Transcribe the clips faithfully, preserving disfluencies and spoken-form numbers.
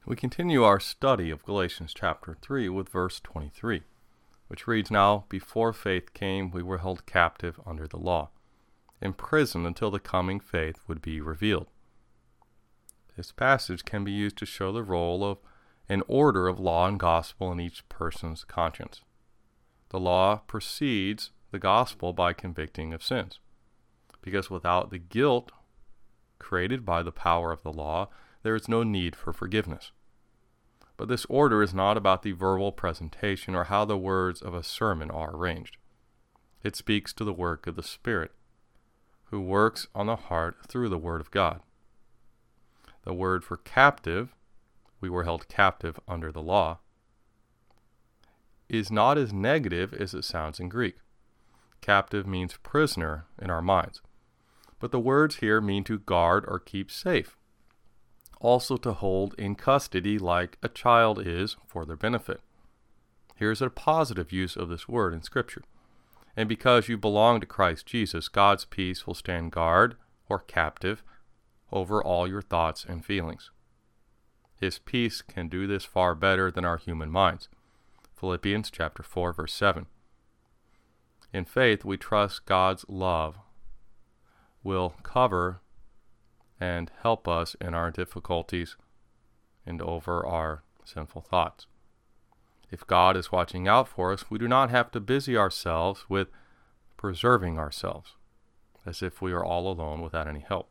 We continue our study of Galatians chapter three with verse twenty-three, which reads, "Now, before faith came, we were held captive under the law, imprisoned until the coming faith would be revealed." This passage can be used to show the role of an order of law and gospel in each person's conscience. The law precedes the gospel by convicting of sins, because without the guilt created by the power of the law, there is no need for forgiveness. But this order is not about the verbal presentation or how the words of a sermon are arranged. It speaks to the work of the Spirit, who works on the heart through the Word of God. The word for captive, we were held captive under the law, is not as negative as it sounds in Greek. Captive means prisoner in our minds, but the words here mean to guard or keep safe, also to hold in custody like a child is for their benefit. Here's a positive use of this word in Scripture. And because you belong to Christ Jesus, God's peace will stand guard or captive over all your thoughts and feelings. His peace can do this far better than our human minds. Philippians chapter four, verse seven. In faith, we trust God's love will cover and help us in our difficulties and over our sinful thoughts. If God is watching out for us, we do not have to busy ourselves with preserving ourselves, as if we are all alone without any help.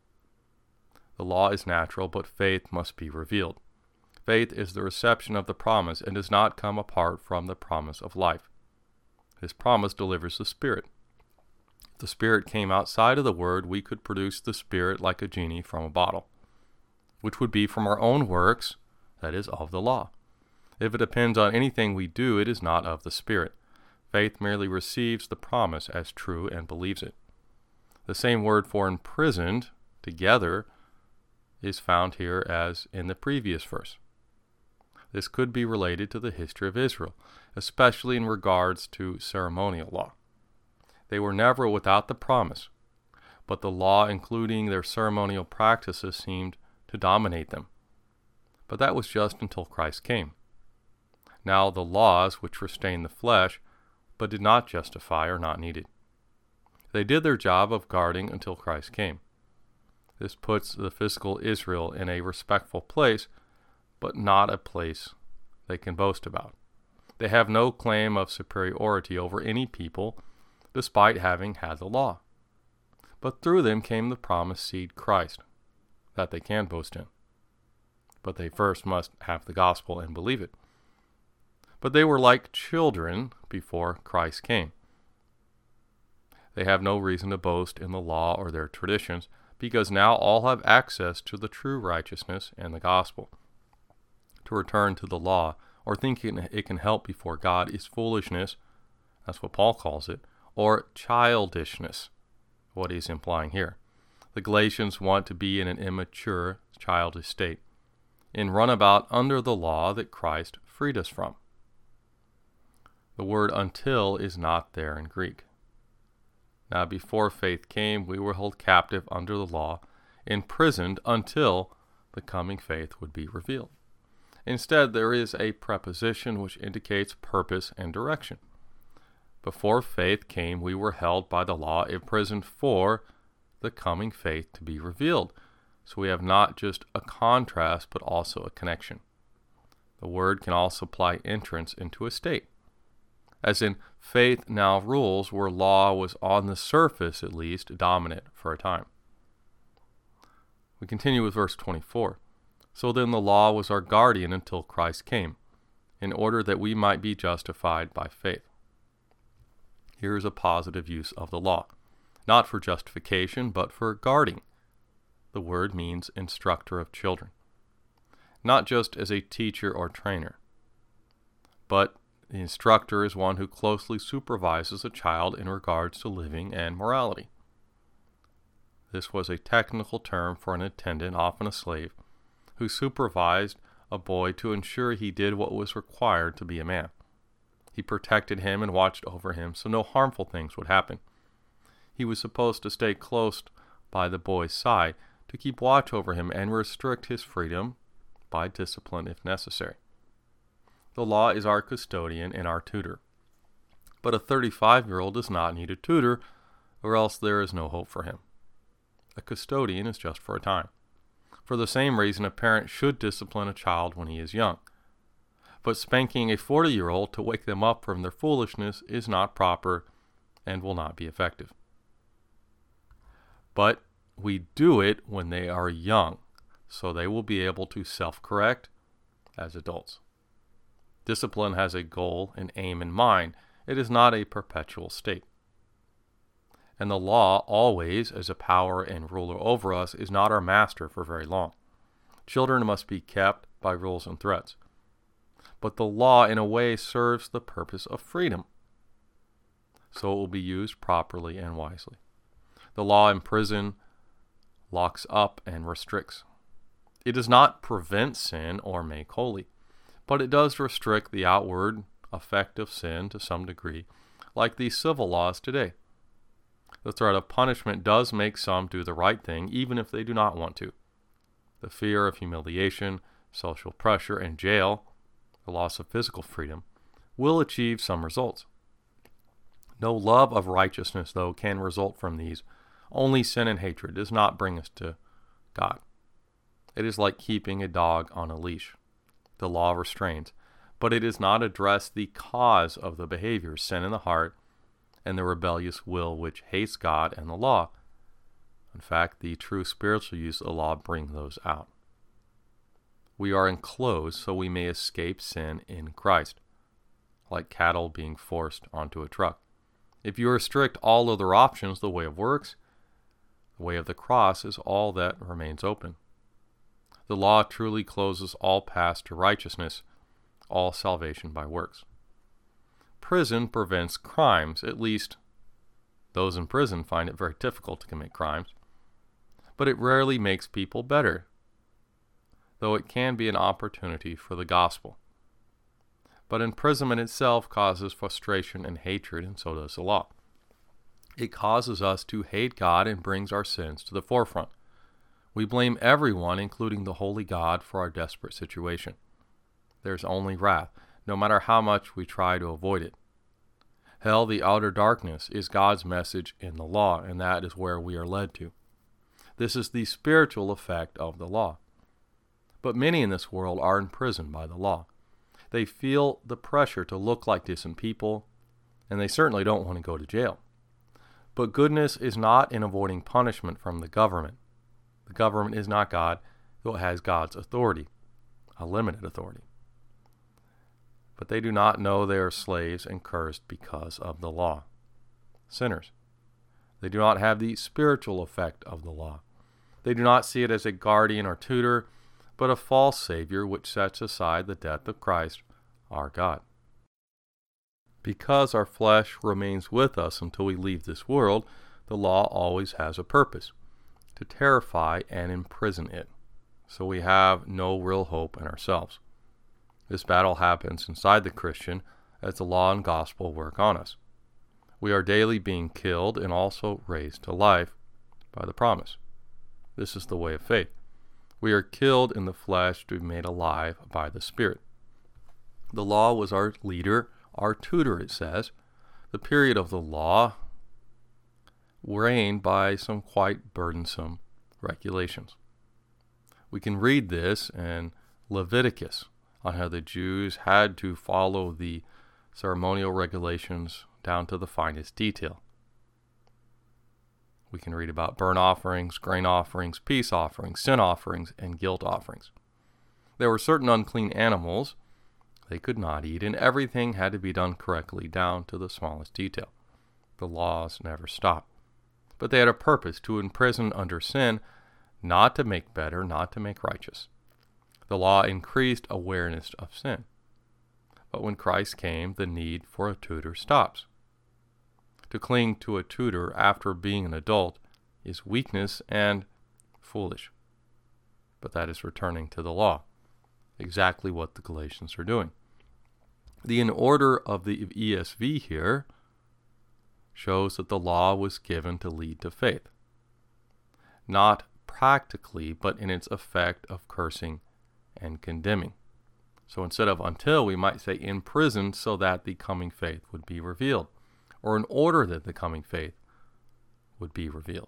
The law is natural, but faith must be revealed. Faith is the reception of the promise and does not come apart from the promise of life. This promise delivers the Spirit. If the Spirit came outside of the Word, we could produce the Spirit like a genie from a bottle, which would be from our own works, that is, of the law. If it depends on anything we do, it is not of the Spirit. Faith merely receives the promise as true and believes it. The same word for imprisoned together is found here as in the previous verse. This could be related to the history of Israel, especially in regards to ceremonial law. They were never without the promise, but the law, including their ceremonial practices, seemed to dominate them. But that was just until Christ came. Now the laws, which restrained the flesh, but did not justify, are not needed. They did their job of guarding until Christ came. This puts the physical Israel in a respectful place, but not a place they can boast about. They have no claim of superiority over any people, despite having had the law. But through them came the promised seed, Christ, that they can boast in. But they first must have the gospel and believe it. But they were like children before Christ came. They have no reason to boast in the law or their traditions, because now all have access to the true righteousness and the gospel. To return to the law, or thinking it can help before God, is foolishness, that's what Paul calls it, or childishness, what he's implying here. The Galatians want to be in an immature, childish state, in runabout under the law that Christ freed us from. The word until is not there in Greek. Now before faith came, we were held captive under the law, imprisoned until the coming faith would be revealed. Instead, there is a preposition which indicates purpose and direction. Before faith came, we were held by the law, imprisoned for the coming faith to be revealed. So we have not just a contrast, but also a connection. The word can also imply entrance into a state, as in faith now rules where law was on the surface at least dominant for a time. We continue with verse twenty-four. So then the law was our guardian until Christ came, in order that we might be justified by faith. Here is a positive use of the law, not for justification, but for guarding. The word means instructor of children, not just as a teacher or trainer, but the instructor is one who closely supervises a child in regards to living and morality. This was a technical term for an attendant, often a slave, who supervised a boy to ensure he did what was required to be a man. He protected him and watched over him so no harmful things would happen. He was supposed to stay close by the boy's side to keep watch over him and restrict his freedom by discipline if necessary. The law is our custodian and our tutor. But a thirty-five-year-old does not need a tutor, or else there is no hope for him. A custodian is just for a time. For the same reason, a parent should discipline a child when he is young. But spanking a forty-year-old to wake them up from their foolishness is not proper and will not be effective. But we do it when they are young, so they will be able to self-correct as adults. Discipline has a goal and aim in mind. It is not a perpetual state. And the law, always as a power and ruler over us, is not our master for very long. Children must be kept by rules and threats. But the law, in a way, serves the purpose of freedom, so it will be used properly and wisely. The law in prison locks up and restricts. It does not prevent sin or make holy, but it does restrict the outward effect of sin to some degree, like these civil laws today. The threat of punishment does make some do the right thing, even if they do not want to. The fear of humiliation, social pressure, and jail, the loss of physical freedom, will achieve some results. No love of righteousness, though, can result from these. Only sin and hatred does not bring us to God. It is like keeping a dog on a leash. The law restrains, but it does not address the cause of the behavior, sin in the heart, and the rebellious will which hates God and the law. In fact, the true spiritual use of the law bring those out. We are enclosed so we may escape sin in Christ, like cattle being forced onto a truck. If you restrict all other options, the way of works, the way of the cross is all that remains open. The law truly closes all paths to righteousness, all salvation by works. Prison prevents crimes, at least those in prison find it very difficult to commit crimes, but it rarely makes people better, though it can be an opportunity for the gospel. But imprisonment itself causes frustration and hatred, and so does the law. It causes us to hate God and brings our sins to the forefront. We blame everyone, including the holy God, for our desperate situation. There's only wrath, no matter how much we try to avoid it. Hell, the outer darkness, is God's message in the law, and that is where we are led to. This is the spiritual effect of the law. But many in this world are imprisoned by the law. They feel the pressure to look like decent people, and they certainly don't want to go to jail. But goodness is not in avoiding punishment from the government. The government is not God, though it has God's authority, a limited authority. But they do not know they are slaves and cursed because of the law. Sinners. They do not have the spiritual effect of the law. They do not see it as a guardian or tutor, but a false Savior which sets aside the death of Christ, our God. Because our flesh remains with us until we leave this world, the law always has a purpose, to terrify and imprison it, so we have no real hope in ourselves. This battle happens inside the Christian as the law and gospel work on us. We are daily being killed and also raised to life by the promise. This is the way of faith. We are killed in the flesh to be made alive by the Spirit. The law was our leader, our tutor, it says. The period of the law reigned by some quite burdensome regulations. We can read this in Leviticus on how the Jews had to follow the ceremonial regulations down to the finest detail. We can read about burnt offerings, grain offerings, peace offerings, sin offerings, and guilt offerings. There were certain unclean animals they could not eat, and everything had to be done correctly down to the smallest detail. The laws never stopped. But they had a purpose, to imprison under sin, not to make better, not to make righteous. The law increased awareness of sin. But when Christ came, the need for a tutor stops. To cling to a tutor after being an adult is weakness and foolish. But that is returning to the law, exactly what the Galatians are doing. The in order of the E S V here shows that the law was given to lead to faith. Not practically, but in its effect of cursing and condemning. So instead of until, we might say imprisoned so that the coming faith would be revealed, or in order that the coming faith would be revealed.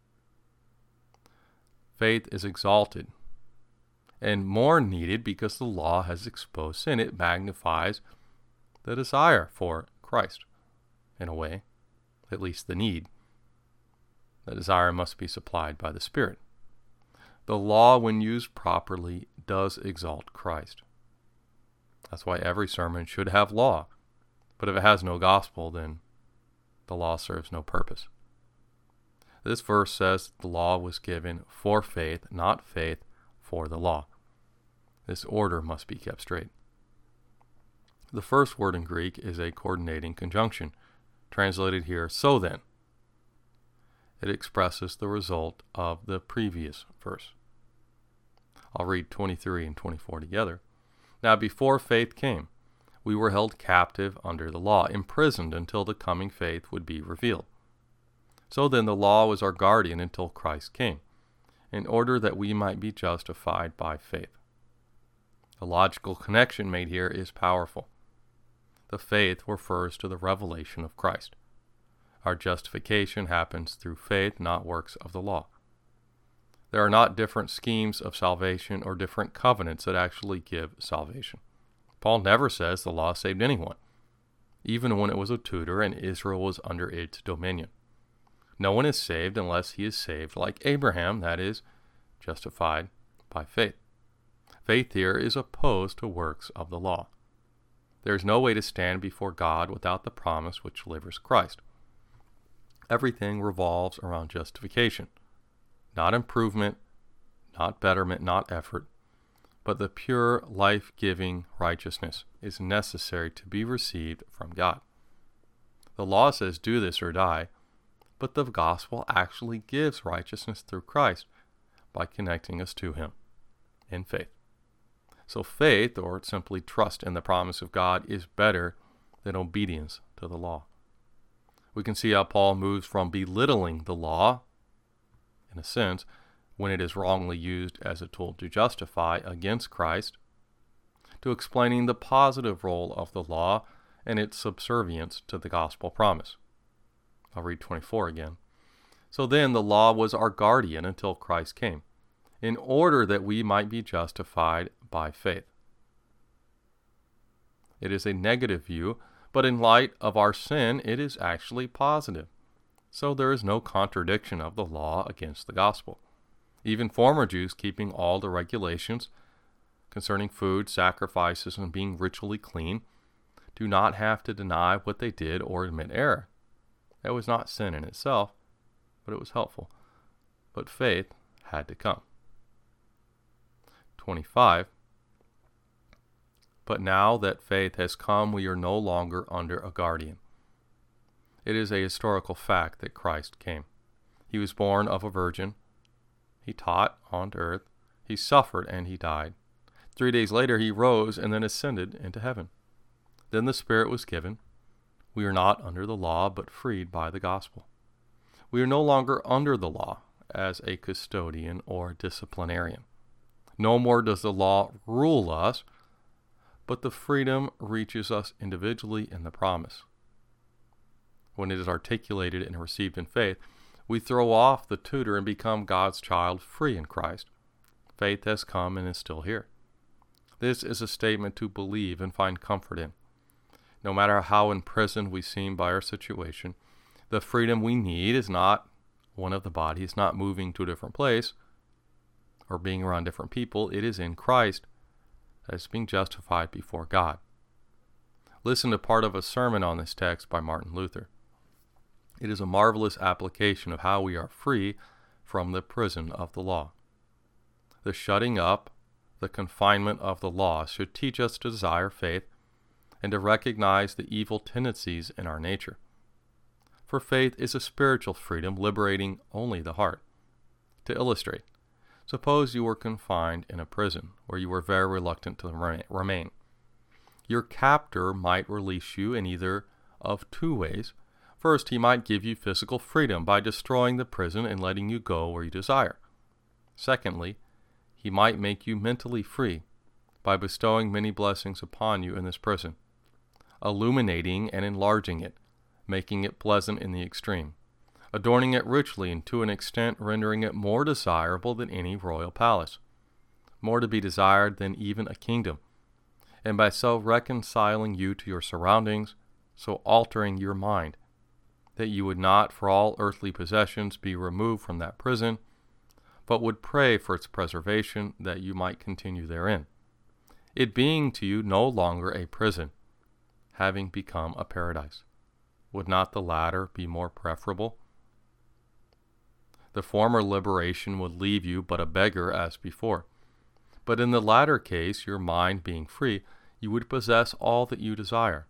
Faith is exalted and more needed because the law has exposed sin. It magnifies the desire for Christ, in a way, at least the need. The desire must be supplied by the Spirit. The law, when used properly, does exalt Christ. That's why every sermon should have law. But if it has no gospel, then the law serves no purpose. This verse says the law was given for faith, not faith for the law. This order must be kept straight. The first word in Greek is a coordinating conjunction, translated here, so then. It expresses the result of the previous verse. I'll read twenty-three and twenty-four together. Now before faith came, we were held captive under the law, imprisoned until the coming faith would be revealed. So then the law was our guardian until Christ came, in order that we might be justified by faith. The logical connection made here is powerful. The faith refers to the revelation of Christ. Our justification happens through faith, not works of the law. There are not different schemes of salvation or different covenants that actually give salvation. Paul never says the law saved anyone, even when it was a tutor and Israel was under its dominion. No one is saved unless he is saved like Abraham, that is, justified by faith. Faith here is opposed to works of the law. There is no way to stand before God without the promise which delivers Christ. Everything revolves around justification, not improvement, not betterment, not effort, but the pure, life-giving righteousness is necessary to be received from God. The law says do this or die, but the gospel actually gives righteousness through Christ by connecting us to Him in faith. So faith, or simply trust in the promise of God, is better than obedience to the law. We can see how Paul moves from belittling the law, in a sense, when it is wrongly used as a tool to justify against Christ, to explaining the positive role of the law and its subservience to the gospel promise. I'll read twenty-four again. So then the law was our guardian until Christ came, in order that we might be justified by faith. It is a negative view, but in light of our sin, it is actually positive. So there is no contradiction of the law against the gospel. Even former Jews, keeping all the regulations concerning food, sacrifices, and being ritually clean, do not have to deny what they did or admit error. That was not sin in itself, but it was helpful. But faith had to come. twenty-five. But now that faith has come, we are no longer under a guardian. It is a historical fact that Christ came. He was born of a virgin. He taught on earth. He suffered and he died. Three days later he rose and then ascended into heaven. Then the Spirit was given. We are not under the law, but freed by the gospel. We are no longer under the law as a custodian or disciplinarian. No more does the law rule us, but the freedom reaches us individually in the promise. When it is articulated and received in faith, we throw off the tutor and become God's child, free in Christ. Faith has come and is still here. This is a statement to believe and find comfort in. No matter how imprisoned we seem by our situation, the freedom we need is not one of the body. It's not moving to a different place or being around different people. It is in Christ as being justified before God. Listen to part of a sermon on this text by Martin Luther. It is a marvelous application of how we are free from the prison of the law. The shutting up, the confinement of the law should teach us to desire faith and to recognize the evil tendencies in our nature. For faith is a spiritual freedom liberating only the heart. To illustrate, suppose you were confined in a prison where you were very reluctant to remain. Your captor might release you in either of two ways. First, he might give you physical freedom by destroying the prison and letting you go where you desire. Secondly, he might make you mentally free by bestowing many blessings upon you in this prison, illuminating and enlarging it, making it pleasant in the extreme, adorning it richly and to an extent rendering it more desirable than any royal palace, more to be desired than even a kingdom, and by so reconciling you to your surroundings, so altering your mind, that you would not for all earthly possessions be removed from that prison, but would pray for its preservation, that you might continue therein, it being to you no longer a prison, having become a paradise. Would not the latter be more preferable? The former liberation would leave you but a beggar as before, but in the latter case, your mind being free, you would possess all that you desire.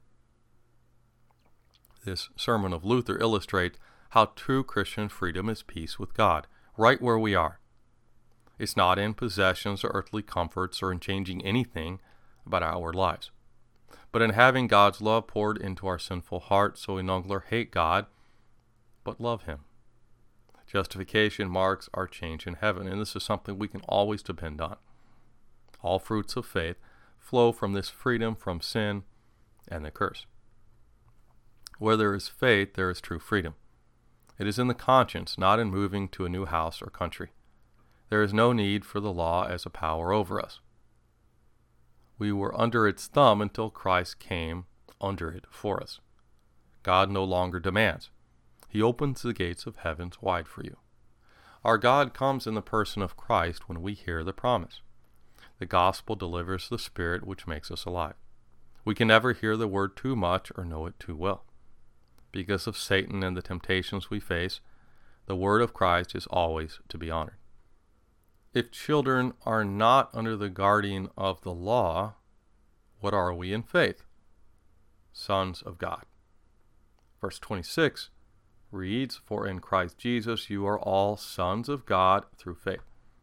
This sermon of Luther illustrates how true Christian freedom is peace with God, right where we are. It's not in possessions or earthly comforts or in changing anything about our lives, but in having God's love poured into our sinful hearts so we no longer hate God, but love Him. Justification marks our change in heaven, and this is something we can always depend on. All fruits of faith flow from this freedom from sin and the curse. Where there is faith, there is true freedom. It is in the conscience, not in moving to a new house or country. There is no need for the law as a power over us. We were under its thumb until Christ came under it for us. God no longer demands. He opens the gates of heavens wide for you. Our God comes in the person of Christ when we hear the promise. The gospel delivers the Spirit which makes us alive. We can never hear the word too much or know it too well. Because of Satan and the temptations we face, the word of Christ is always to be honored. If children are not under the guardian of the law, what are we in faith? Sons of God. Verse twenty-six reads, "For in Christ Jesus you are all sons of God through faith."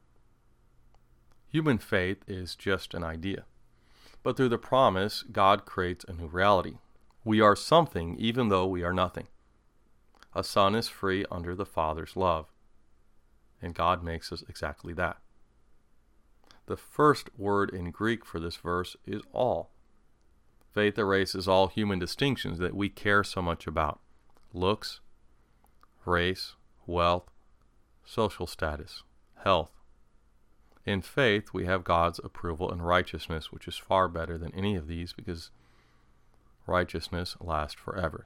Human faith is just an idea, but through the promise, God creates a new reality. We are something even though we are nothing. A son is free under the Father's love, and God makes us exactly that. The first word in Greek for this verse is all. Faith erases all human distinctions that we care so much about: looks, race, wealth, social status, health. In faith, we have God's approval and righteousness, which is far better than any of these because righteousness lasts forever.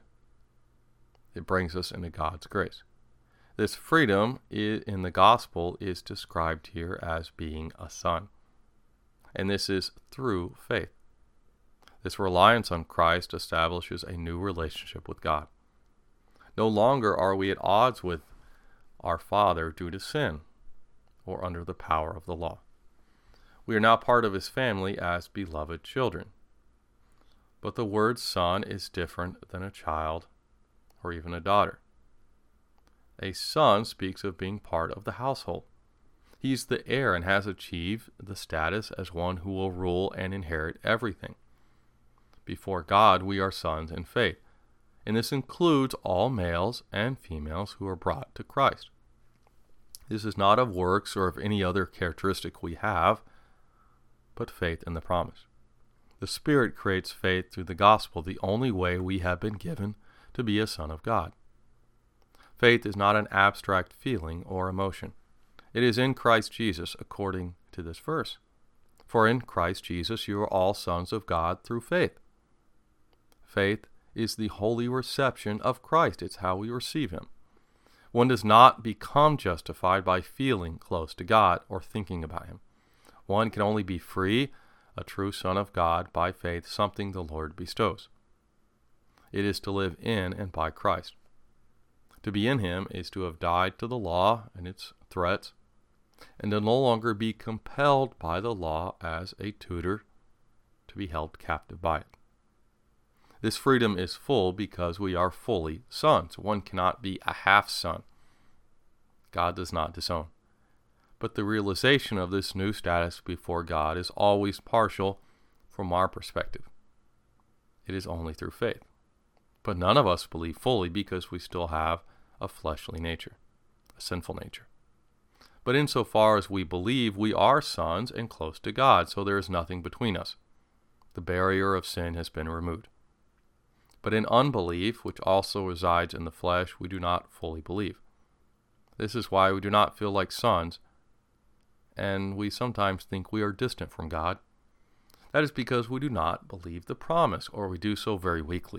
It brings us into God's grace. This freedom in the gospel is described here as being a son, and this is through faith. This reliance on Christ establishes a new relationship with God. No longer are we at odds with our Father due to sin or under the power of the law. We are now part of His family as beloved children. But the word son is different than a child or even a daughter. A son speaks of being part of the household. He's the heir and has achieved the status as one who will rule and inherit everything. Before God, we are sons in faith, and this includes all males and females who are brought to Christ. This is not of works or of any other characteristic we have, but faith in the promise. The Spirit creates faith through the gospel, the only way we have been given to be a son of God. Faith is not an abstract feeling or emotion. It is in Christ Jesus, according to this verse. For in Christ Jesus you are all sons of God through faith. Faith is the holy reception of Christ. It's how we receive Him. One does not become justified by feeling close to God or thinking about Him. One can only be free, a true son of God, by faith, something the Lord bestows. It is to live in and by Christ. To be in Him is to have died to the law and its threats, and to no longer be compelled by the law as a tutor to be held captive by it. This freedom is full because we are fully sons. One cannot be a half son. God does not disown. But the realization of this new status before God is always partial from our perspective. It is only through faith. But none of us believe fully because we still have a fleshly nature, a sinful nature. But insofar as we believe, we are sons and close to God, so there is nothing between us. The barrier of sin has been removed. But in unbelief, which also resides in the flesh, we do not fully believe. This is why we do not feel like sons, and we sometimes think we are distant from God. That is because we do not believe the promise, or we do so very weakly.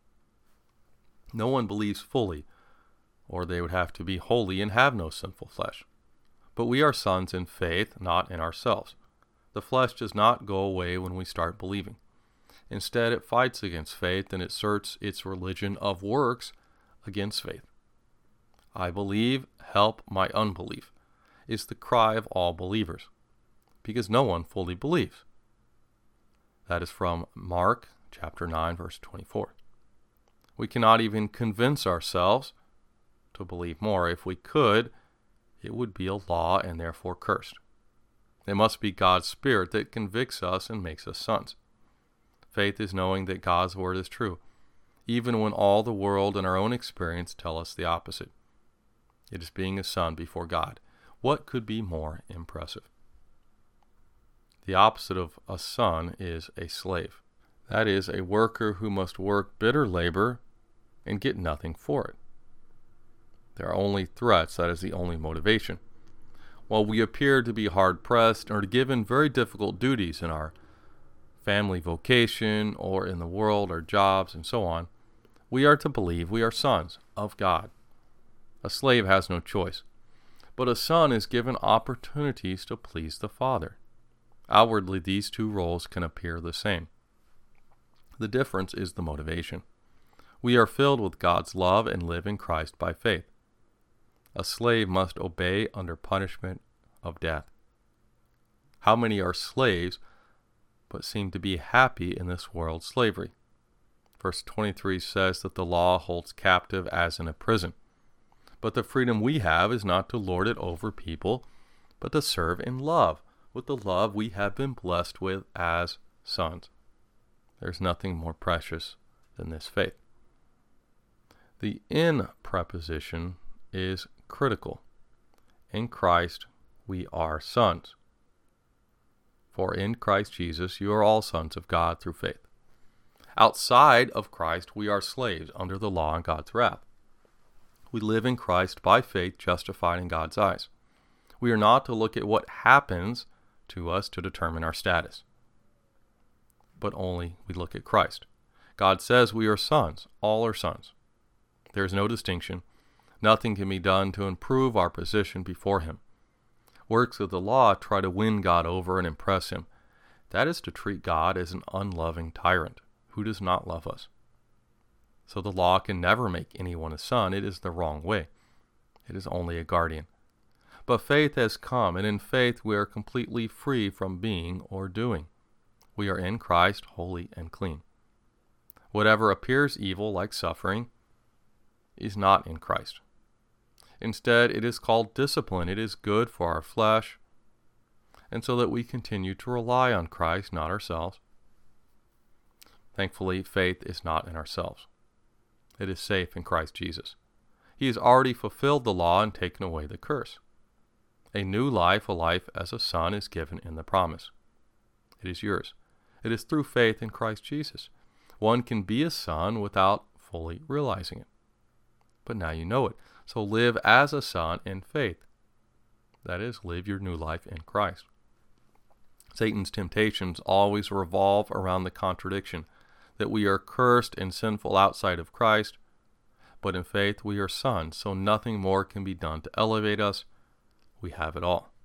No one believes fully, or they would have to be holy and have no sinful flesh. But we are sons in faith, not in ourselves. The flesh does not go away when we start believing. Instead, it fights against faith, and it asserts its religion of works against faith. I believe, help my unbelief, is the cry of all believers, because no one fully believes. That is from Mark chapter nine, verse twenty-four. We cannot even convince ourselves to believe more. If we could, it would be a law and therefore cursed. It must be God's Spirit that convicts us and makes us sons. Faith is knowing that God's word is true, even when all the world and our own experience tell us the opposite. It is being a son before God. What could be more impressive? The opposite of a son is a slave. That is, a worker who must work bitter labor and get nothing for it. There are only threats. That is the only motivation. While we appear to be hard-pressed or given very difficult duties in our family vocation or in the world, our jobs, and so on, we are to believe we are sons of God. A slave has no choice, but a son is given opportunities to please the Father. Outwardly, these two roles can appear the same. The difference is the motivation. We are filled with God's love and live in Christ by faith. A slave must obey under punishment of death. How many are slaves but seem to be happy in this world's slavery? Verse twenty-three says that the law holds captive as in a prison. But the freedom we have is not to lord it over people, but to serve in love, with the love we have been blessed with as sons. There's nothing more precious than this faith. The in preposition is critical. In Christ, we are sons. For in Christ Jesus, you are all sons of God through faith. Outside of Christ, we are slaves under the law and God's wrath. We live in Christ by faith, justified in God's eyes. We are not to look at what happens to us to determine our status, but only we look at Christ. God says we are sons. All are sons. There is no distinction. Nothing can be done to improve our position before Him. Works of the law try to win God over and impress Him. That is to treat God as an unloving tyrant who does not love us. So the law can never make anyone a son. It is the wrong way. It is only a guardian. But faith has come, and in faith we are completely free from being or doing. We are in Christ, holy and clean. Whatever appears evil, like suffering, is not in Christ. Instead, it is called discipline. It is good for our flesh, and so that we continue to rely on Christ, not ourselves. Thankfully, faith is not in ourselves. It is safe in Christ Jesus. He has already fulfilled the law and taken away the curse. A new life, a life as a son, is given in the promise. It is yours. It is through faith in Christ Jesus. One can be a son without fully realizing it. But now you know it. So live as a son in faith. That is, live your new life in Christ. Satan's temptations always revolve around the contradiction that we are cursed and sinful outside of Christ, but in faith we are sons, so nothing more can be done to elevate us. We have it all.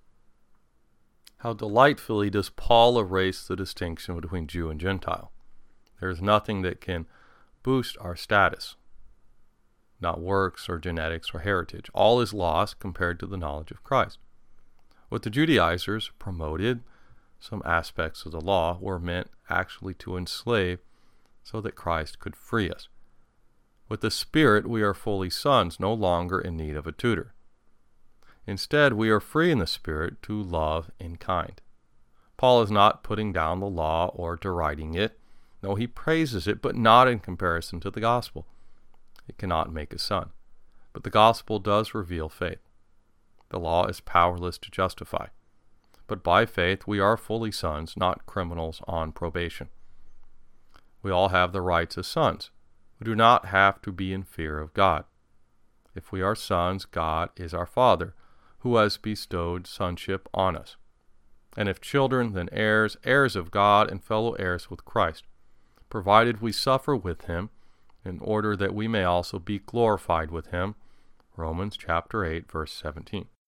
How delightfully does Paul erase the distinction between Jew and Gentile. There is nothing that can boost our status, not works or genetics or heritage. All is lost compared to the knowledge of Christ. What the Judaizers promoted, some aspects of the law, were meant actually to enslave so that Christ could free us. With the Spirit, we are fully sons, no longer in need of a tutor. Instead, we are free in the Spirit to love in kind. Paul is not putting down the law or deriding it. No, he praises it, but not in comparison to the gospel. It cannot make a son. But the gospel does reveal faith. The law is powerless to justify. But by faith we are fully sons, not criminals on probation. We all have the rights as sons. We do not have to be in fear of God. If we are sons, God is our Father, who has bestowed sonship on us. And if children, then heirs, heirs of God and fellow heirs with Christ, provided we suffer with him, in order that we may also be glorified with him. Romans chapter eight, verse seventeen.